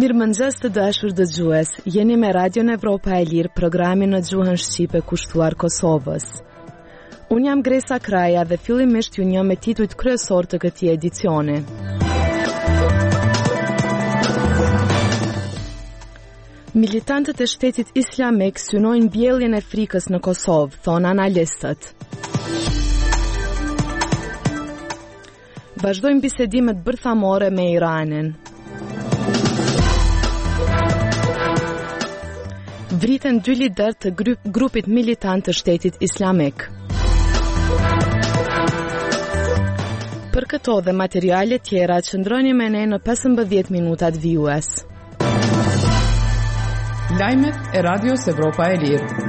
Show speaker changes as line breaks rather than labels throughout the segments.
Mirëmëngjes të dashur dëgjues, jeni me Radion Evropa e Lirë, programin në gjuhën shqipe kushtuar Kosovës. Unë jam Gresa Kraja dhe fillimisht ju njoh me titujt kryesor të këtij edicioni. Militantët e shtetit islamik synojnë mbjelljen e frikës në Kosovë, thonë analistët. Vazhdojnë bisedimet bërthamore me Iranin. Vriten 2 lider të grupit militant të shtetit islamik. Për këto dhe materiale tjera, qëndroni me ne në 15 minutat vijues.
Lajmet e Radios Evropa e Lirë.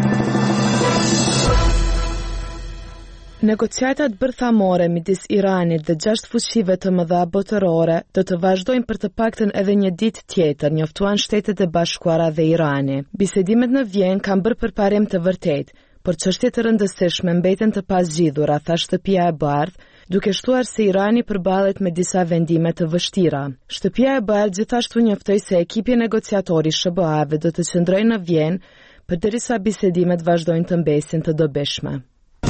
Negociatat bërthamore midis Iranit dhe 6 fuqive të mëdha botërore do të vazhdojnë për të paktën edhe një ditë tjetër, njoftuan Shtetet e Bashkuara dhe Irani. Bisedimet në Vjenë kanë bërë përparim të vërtetë, por çështjet e rëndësishme mbeten të pazgjidhura, tha Shtëpia e Bardhë, duke shtuar se Irani përballet me disa vendime të vështira. Shtëpia e Bardhë gjithashtu njoftoi se ekipi negociator i SBA-ve do të qëndrojë në Vjenë përderisa bisedimet vazhdojnë të mbesin të dobishme.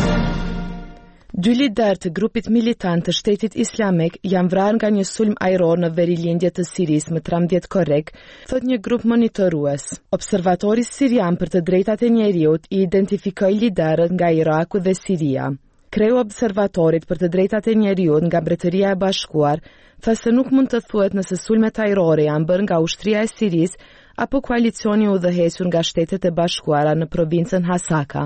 2 lider të grupit militant të shtetit islamik janë vrarë nga një sulm ajror në verilindje të Sirisë më 13 korrik, thot një grup monitorues. Observatori sirian për të drejtat e njeriut i identifikoi liderët nga Iraku dhe Siria. Kreu observatorit për të drejtat e njeriut nga Mbretëria e Bashkuar tha se nuk mund të thuhet nëse sulmet ajrore janë bërë nga ushtria e Sirisë apo koalicioni i udhëhequr nga Shtetet e Bashkuara në provincën Hasaka.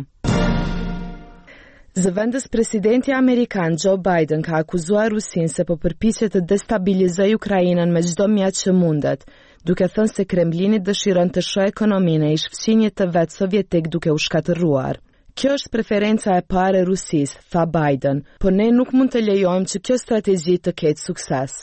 Zëvendës presidenti amerikan Joe Biden ka akuzuar Rusinë se po përpiqet të destabilizojë Ukrainën me çdo mjet që mundet, duke thënë se Kremlini dëshiron të shohë ekonominë e ish-fëmijët të vet sovjetik duke u shkatërruar. Kjo është preferenca e parë e Rusisë, tha Biden, por ne nuk mund të lejojmë që kjo strategji të ketë sukses.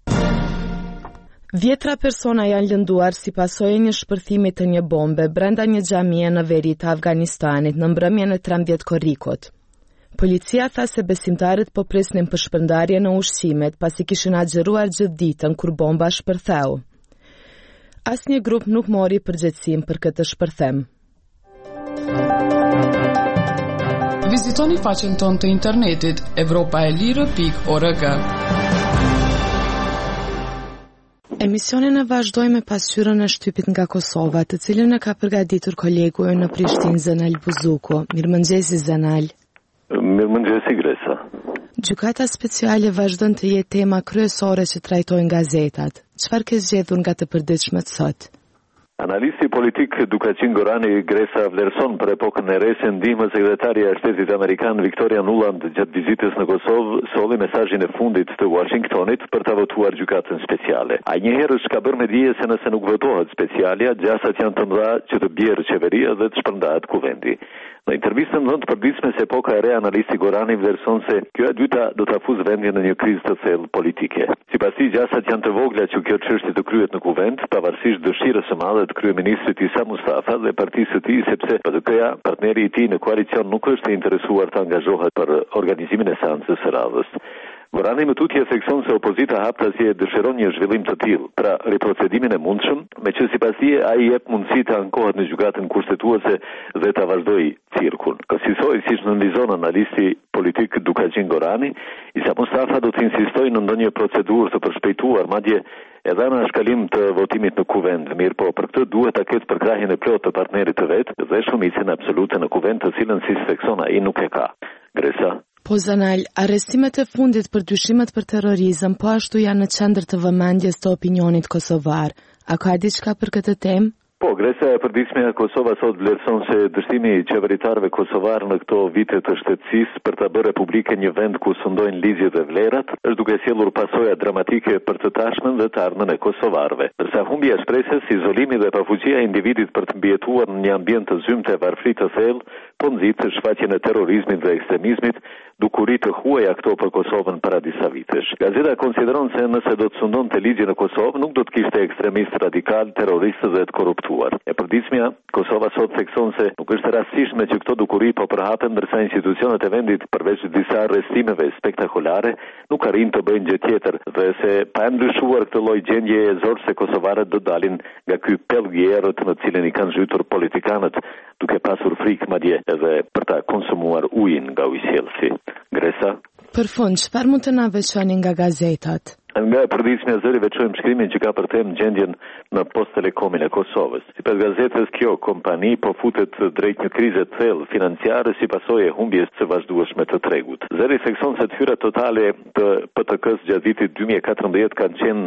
Dhjetra persona janë lënduar si pasojë e një shpërthimi të një bombe brenda një xhamie në veri të Afganistanit në mbrëmjen e 13 korrikut. Policia tha se besimtarët po prisnin për shpërndarje në ushqimet pasi kishin agjëruar gjithë ditën kur bomba shpërtheu. Asnjë grup nuk mori përgjegjësinë për këtë shpërthim.
Vizitoni faqen tonë të internetit evropaelire.org.
Emisionin e vazhdojmë me pasqyrën e shtypit nga Kosova, të cilën e ka përgatitur kolegu ynë në Prishtinë Zenal Buzuku. Mirëmëngjesi Zenal.
Mirëmëngjesi Gresa.
Gjykata speciale vazhdon të jetë tema kryesore që trajtojnë gazetat. Çfarë ke zgjedhur nga të përditshmet sot?
Analisti politik Dukaçin Gorani Gresa vlerëson për epokën e re se ndihmës sekretarja e Shtetit Amerikan Victoria Nuland gjatë vizitës në Kosovë solli mesazhin e fundit të Washingtonit për ta votuar gjykatën speciale. Ai njëherë ka bërë me dije se nëse nuk votohet specialja, gjasat janë të mëdha që të bjerë qeveria dhe të shpërndahet kuvendi. Në intervistën dhënë të përditshme se epoka e re, analisti Gorani vlerëson se kjo e dyta do ta fuzë vendin në një krizë të thellë politike. Sipas tij, gjasat janë të vogla që kjo çështje të kryhet në kuvend, pavarësisht dëshirës së madhe të kryeministrit Isa Mustafa dhe partisë së tij, sepse PDK-ja, partneri i tij në koalicion, nuk është i interesuar të angazhohet për organizimin e seancës së radhës. Gorani më tutje thekson se opozita hapëtasje dëshiron një zhvillim të tillë, pra riprocedimin e mundshëm, me që sipas tij ai jep mundësi të ankohet në gjykatën kushtetuese dhe ta vazhdojë cirkun. Kësaj siç nënvizon analisti politik Dukaçin Gorani, Isa Mustafa do të insistojë në ndonjë procedurë të përshpejtuar, madje edhe në shkalim të votimit në kuvend. Mirë po, për këtë duhet ta ketë përkrahjen e plotë të partnerit të vet dhe shumicën absolute në kuvend, të cilën si thekson ai nuk e ka. Gresa.
Po Zanal, arrestimet e fundit për dyshimet për terrorizëm po ashtu janë në qendër të vëmendjes të opinionit kosovar. A ka diçka për këtë temë?
Po, Gresa e përditshme e Kosova sot vlerëson se dështimi i qeveritarëve kosovar në këto vite të shtetësisë për ta bërë republike një vend ku sundojnë ligjet dhe vlerat, është duke sjellur pasoja dramatike për të tashmen dhe të ardhmen e kosovarëve. Ndërsa humbja e shpresës, izolimi dhe pafuqia e individit për të mbijetuar në një ambient të zymt e varfëri të thellë, po nxit shfaqjen e terrorizmit dhe ekstremizmit, dukuri të huaja këto për Kosovën para disa vitesh. Gazeta konsideron se nëse do të sundonte ligje në Kosovë, nuk do të kishte ekstremist radikal, terroristë dhe të korruptuar ndryshuar. E përditshmja, Kosova sot thekson se nuk është rastishme që këto dukuri po përhapen, ndërsa institucionet e vendit përveç disa arrestimeve spektakolare nuk arrin të bëjnë gjë tjetër, dhe se pa ndryshuar këtë lloj gjendje e zorë se kosovarët do dalin nga ky pellg i errët në cilin i kanë zhytur politikanët, duke pasur frikë madje edhe për ta konsumuar ujin nga ujësjellësi. Gresa.
Për fund, çfarë mund të na veçoni nga gazetat?
Nga përditshmja e zëri veçojmë shkrimin që ka për temë gjendjen në Post Telekomin e Kosovës. Sipas gazetës, kjo kompani po futet drejt një krize të thellë financiare si pasojë e humbjes së vazhdueshme të tregut. Zëri thekson se tyrat totale të PTK-s gjatë vitit 2014 kanë qenë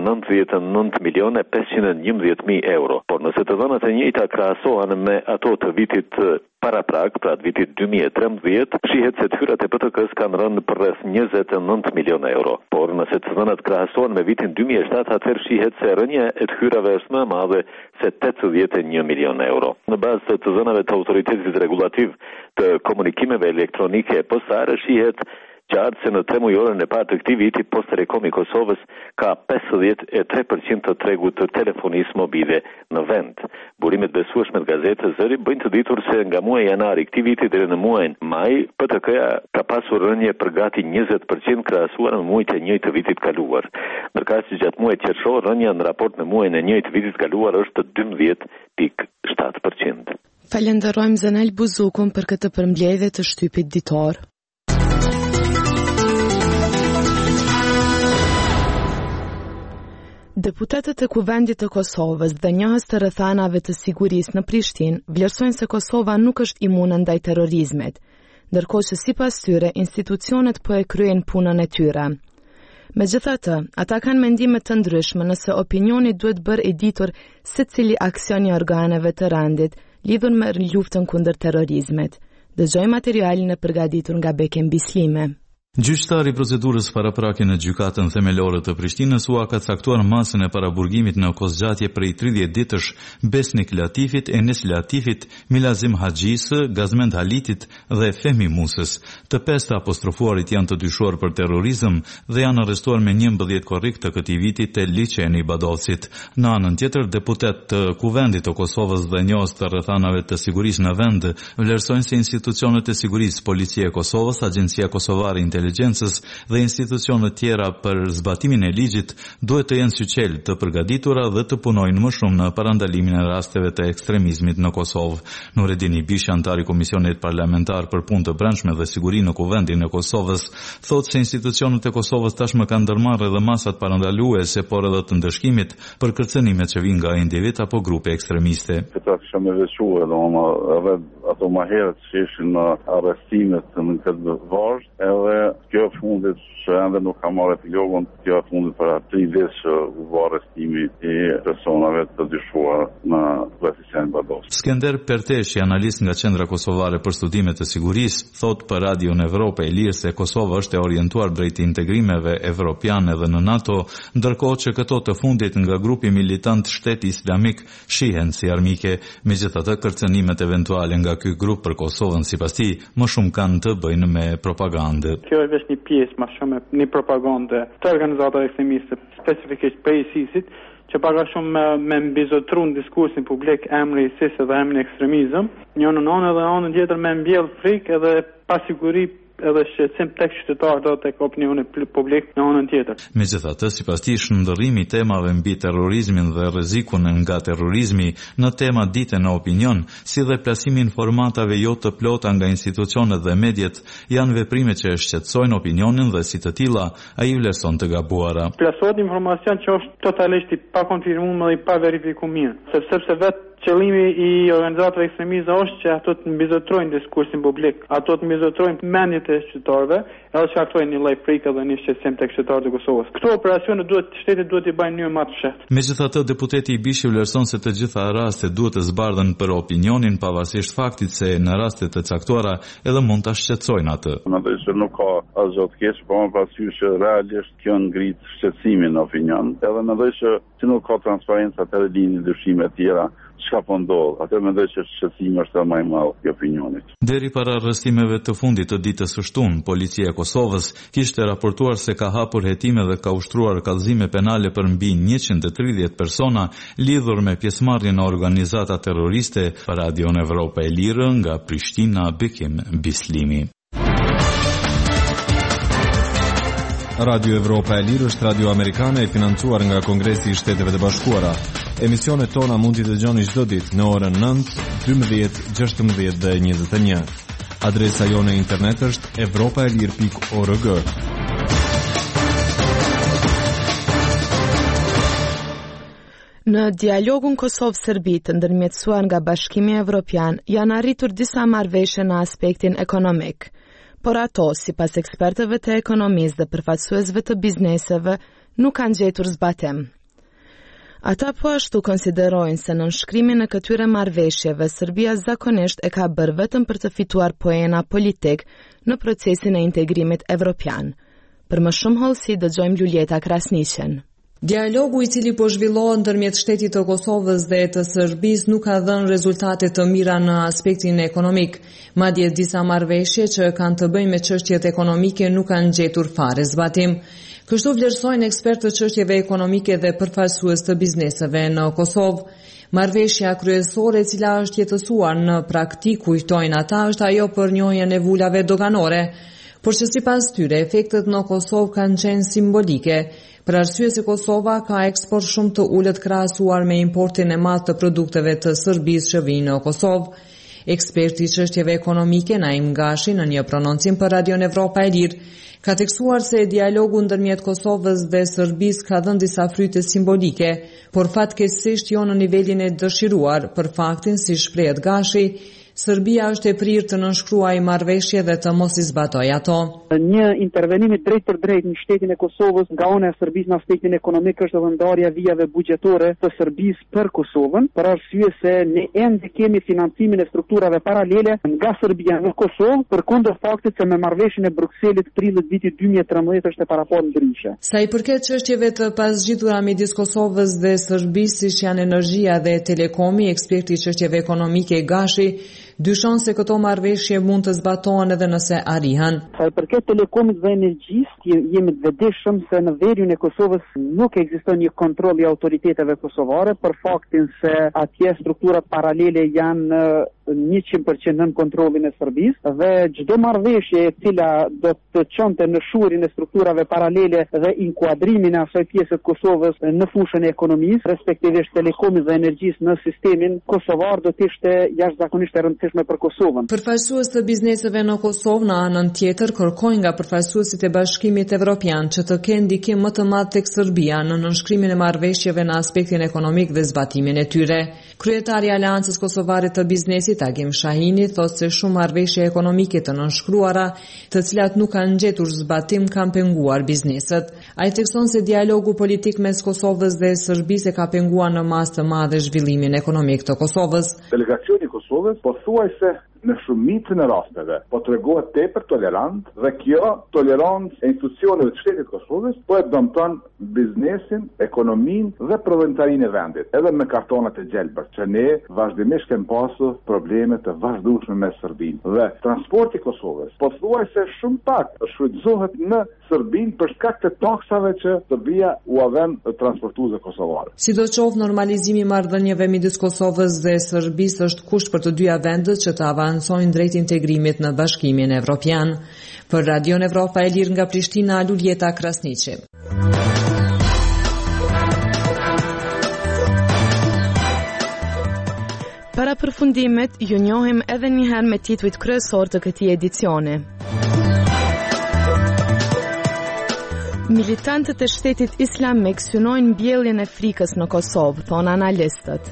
99.511.000 euro, por nëse të dhënat e njëjta krahasohen me ato të vitit paraprak, pra të vitit 2013, shihet se tyrat e PTK-s kanë rënë për rreth 29 milionë euro. Por nëse të dhënat krahasohen me vitin 2007, atëherë shihet se rënja e të hyrave është më e madhe se 81 milionë euro. Në bazë të dhënave të autoritetit regulativ të komunikimeve elektronike postare, shihet qartë se në 3 mujorën e parë të këtij viti Post Telekom i Kosovës ka 53% të tregut të telefonisë mobile në vend. Burimet besueshme të gazetës Zëri bëjnë të ditur se nga muaji janar i këtij viti deri në muajin maj, PTK-ja ka pasur rënje për gati 20% krahasuar me muajt e njëjtë të vitit kaluar. Ndërkaq që gjatë muajit qershor rënja në raport me muajin e njëjtë të vitit kaluar është 12.7%.
Falenderojmë Zanel Buzukun për këtë përmbledhje të shtypit ditor. Deputetët e Kuvendit të Kosovës dhe njohës të rrethanave të sigurisë në Prishtinë vlerësojnë se Kosova nuk është imune ndaj terrorizmit, ndërkohë që sipas tyre institucionet po e kryejnë punën e tyre. Megjithatë, ata kanë mendime të ndryshme nëse opinioni duhet bërë e ditur secili aksion i organeve të rendit lidhur me luftën kundër terrorizmit. Dëgjoj materialin e përgatitur nga Bekem Bislime.
Gjyqtari i procedurës paraprake në gjykatën themelore të Prishtinës u ka caktuar masën e paraburgimit në kozgjatje prej 30 ditësh Besnik Latifit, Enes Latifit, Milazim Haxhisë, Gazmend Halitit dhe Fehmi Musës. Të pestë apostrofuarit janë të dyshuar për terrorizëm dhe janë arrestuar me 11 korrik të këtij viti te liçeni i Badovcit. Në anën tjetër, deputet të Kuvendit të Kosovës dhe njohës të rrethanave të sigurisë në vend vlerësojnë se institucionet e sigurisë, Policia e Kosovës, Agjencia Kosovare Inteligjencës dhe institucionet tjera për zbatimin e ligjit duhet të jenë syqel të përgatitura dhe të punojnë më shumë në parandalimin e rasteve të ekstremizmit në Kosovë. Nureddin Ibishi, antar i Komisionit Parlamentar për Punë të Brendshme dhe Siguri në Kuvendin e Kosovës, thotë se institucionet e Kosovës tashmë kanë ndërmarrë edhe masat parandaluese, por edhe të ndëshkimit për kërcënimet që vijnë nga individ apo grupe ekstremiste.
Këta kisha me veçuar edhe ato më herët që ishin në arrestimet në këtë varg, edhe kjo fundit që ende nuk ka marrë epilogën, kjo fundit para 3 ditë që u bë arrestimi i personave të dyshuar në koeficient Badovc.
Skender Perteshi, analist nga Qendra Kosovare për Studime të Sigurisë, thot për Radio në Evropë e Lirë se Kosova është e orientuar drejt integrimeve evropiane dhe në NATO, ndërkohë që këto të fundit nga grupi militant Shteti Islamik shihen si armike. Megjithatë, kërcënimet eventuale nga ky grup për Kosovën sipas tij më shumë kanë të bëjnë me propagandë.
Kjo është një pjesë më shumë një propagandë të organizatave ekstremiste, specifikisht prej ISIS-it, që paga shumë me mbizotru në diskursin publik emri ISIS dhe emri ekstremizëm, një në anë dhe anën tjetër me mbjell frikë edhe pasiguri edhe shqetësim tek qytetarët dhe tek opinioni publik në anën tjetër.
Megjithatë, sipas tij, shndërrimi i temave mbi terrorizmin dhe rrezikun nga terrorizmi në tema dite në opinion, si dhe plasimi informatave jo të plota nga institucionet dhe mediat, janë veprime që shqetësojnë opinionin dhe si të tilla ai vlerëson të gabuara.
Plasohet informacion që është totalisht i pakonfirmuar dhe i pa verifikuar, sepse vetë qëllimi i organizatave ekstremiste është që ato të mbizotrojnë diskursin publik, ato të mbizotrojnë mendjet e qytetarëve, edhe që aktojnë një lloj frike dhe një shqetësim tek qytetarët e Kosovës. Këto operacione shteti duhet i bëjnë një më të fshehtë.
Megjithatë, deputeti Ibishi vlerëson se të gjitha rastet duhet të zbardhen për opinionin, pavarësisht faktit se në raste të caktuara edhe mund ta shqetësojnë atë.
Mendoj se nuk ka asgjë të keq, por më parasysh që realisht kjo ngrit shqetësimin në opinion. Edhe mendoj se nuk ka transparencë atë linjë dyshime të tjera çka po ndodh. Atë mendoj që shqetësimi është më i madh i opinionit.
Deri para arrestimeve të fundit të ditës së shtunë, policia e Kosovës kishte raportuar se ka hapur hetime dhe ka ushtruar kallëzime penale për mbi 130 persona lidhur me pjesëmarrjen në organizata terroriste. Për Radion Evropa e Lirë nga Prishtina, Bekim Bislimi.
Radio Evropa e Lirë është radio amerikane e financuar nga Kongresi i Shteteve të Bashkuara. Emisionet tona mund t'i dëgjoni çdo ditë në orën 9, 12, 16 dhe 21. Adresa jone e internet është evropaelir.org.
Në dialogun Kosovë-Serbi të ndërmjetësuar nga Bashkimi Evropian, janë arritur disa marrëveshje në aspektin ekonomik. Por ato, sipas ekspertëve të ekonomisë dhe përfaqësuesve të bizneseve, nuk kanë gjetur zbatim. Ata po ashtu konsiderojnë se në nënshkrimin e këtyre marrëveshjeve, Serbia zakonisht e ka bërë vetëm për të fituar poena politik në procesin e integrimit evropian. Për më shumë hollësi dëgjojmë Luljeta Krasniqen.
Dialogu i cili po zhvillohet ndërmjet shtetit të Kosovës dhe të Serbisë nuk ka dhënë rezultate të mira në aspektin ekonomik. Madje disa marrëveshje që kanë të bëjnë me çështjet ekonomike nuk kanë gjetur fare zbatim. Kështu vlerësojnë ekspertë të çështjeve ekonomike dhe përfaqësues të bizneseve në Kosovë. Marrëveshja kryesore e cila është jetësuar në praktik, kujtojnë ata, është ajo për njohjen e vulave doganore, por që sipas tyre efektet në Kosovë kanë qenë simbolike, për arsye se Kosova ka eksport shumë të ulët krahasuar me importin e madh të produkteve të Serbisë që vijnë në Kosovë. Eksperti i çështjeve ekonomike Naim Gashi në një prononcim për Radion Evropa e Lirë ka theksuar se dialogu ndërmjet Kosovës dhe Serbisë ka dhënë disa fryte simbolike, por fatkeqësisht jo në nivelin e dëshiruar, për faktin, si shprehet Gashi, Serbia është e prirë të nënshkruajë marrëveshje dhe të mos i zbatojë ato.
Një intervenim drejt për drejt në shtetin e Kosovës nga ana e Serbisë në aspektin ekonomik është vendarja vijave buxhetore të Serbisë për Kosovën, për arsye se ne ende kemi financimin e strukturave paralele nga Serbia në Kosovë, përkundër faktit se me marrëveshjen e Brukselit prillit vitit 2013 është e paraportur ndryshe.
Sa i përket çështjeve të pazgjitura midis Kosovës dhe Serbisë, siç janë energjia dhe telekomi, eksperti i çështjeve ekonomike Gashi dyshon se këto marrëveshje mund të zbatohen edhe nëse arrihen.
Sa i përket telekomit dhe energjisë, jemi të vetëdijshëm se në veriun e Kosovës nuk ekziston një kontroll i autoriteteve kosovare për faktin se atje strukturat paralele janë 100% nën kontrollin e Serbisë dhe çdo marrëveshje e cila do të çonte në shurin e strukturave paralele dhe inkuadrimin e asaj pjesë të Kosovës në fushën e ekonomisë, respektivisht telekomit dhe energjisë në sistemin kosovar, do të ishte jashtëzakonisht e rëndësishme për Kosovën.
Përfaqësues të bizneseve në Kosovë në anën tjetër kërkojnë nga përfaqësuesit e Bashkimit Evropian që të kenë ndikim më të madh tek Serbia në nënshkrimin e marrëveshjeve në aspektin ekonomik dhe zbatimin e tyre. Kryetari i Aleancës Kosovare të Biznesit Agim Shahini thotë se shumë marrëveshje ekonomike të nënshkruara, të cilat nuk kanë gjetur zbatim, kanë penguar bizneset. Ai thekson se dialogu politik mes Kosovës dhe Serbisë ka penguar në masë të madhe zhvillimin ekonomik të Kosovës.
Delegacioni i Kosovës pothuajse në shumicën e rasteve po tregohet tepër tolerant dhe kjo tolerancë e institucioneve të shtetit Kosovës po e dëmton biznesin, ekonominë dhe prodhimtarinë e vendit, edhe me kartonat e gjelbër, që ne vazhdimisht kemi pasur probleme të vazhdueshme me Serbinë. Dhe transporti i Kosovës pothuajse shumë pak shfrytëzohet në Serbinë për shkak të taksave që Serbia u avën transportuesve kosovar.
Sidoqoftë, normalizimi i marrëdhënieve midis Kosovës dhe Serbisë është kusht për të dyja vendet që të avancojnë drejt integrimit në Bashkimin Evropian. Për Radion Evropa e Lirë nga Prishtina, Luljeta Krasniqi.
Para përfundimit, ju njohim edhe një herë me titujt kryesor të këtij edicioni. Militantët e shtetit islamik synojnë mbjelljen e frikës në Kosovë, thonë analistët.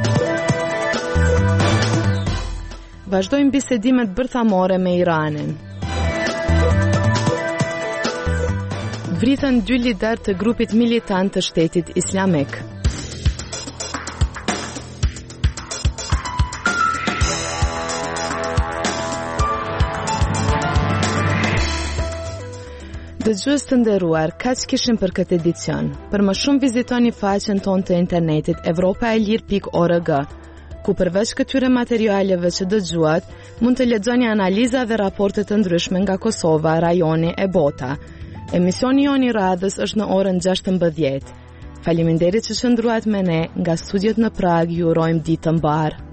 Vazhdojnë bisedimet bërthamore me Iranin. Vritën 2 lider të grupit militant të shtetit islamik. Dëgjues të nderuar, kaq kishim për këtë edicion. Për më shumë vizitoni faqen tonë të internetit evropaelir.org. ku përveç këtyre materialeve që dëgjuat, mund të lexoni analiza dhe raporte të ndryshme nga Kosova, rajoni e bota. Emisioni jon i radhës është në orën 16. Faleminderit që qëndruat me ne, nga studiot në Prag ju urojmë ditë të mbarë.